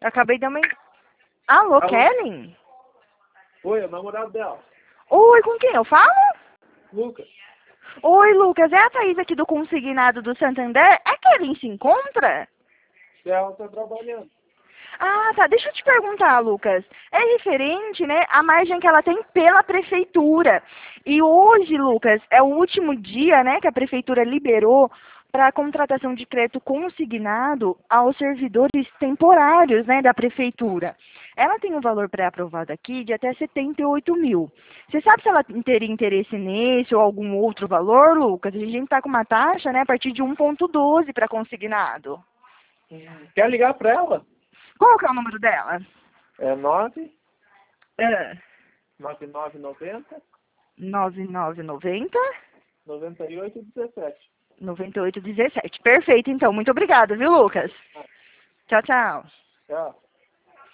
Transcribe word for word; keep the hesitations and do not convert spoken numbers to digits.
Eu acabei de uma... Alô, Alô? Kellen? Oi, é o namorado dela. Oi, com quem eu falo? Lucas. Oi, Lucas, é a Thaís aqui do Consignado do Santander? É Kellen se encontra? Ela tá trabalhando. Ah, tá. Deixa eu te perguntar, Lucas. É referente, né, à margem que ela tem pela prefeitura. E hoje, Lucas, é o último dia, né, que a prefeitura liberou para a contratação de crédito consignado aos servidores temporários, né, da prefeitura. Ela tem um valor pré-aprovado aqui de até setenta e oito mil. Você sabe se ela teria interesse nesse ou algum outro valor, Lucas? A gente está com uma taxa, né, a partir de um vírgula doze para consignado. Hum, Quer ligar pra ela? Qual que é o número dela? É nove É. nove nove noventa nove nove noventa noventa e oito dezessete. noventa e oito dezessete. Perfeito, então. Muito obrigada, viu, Lucas? Tchau, tchau. Tchau.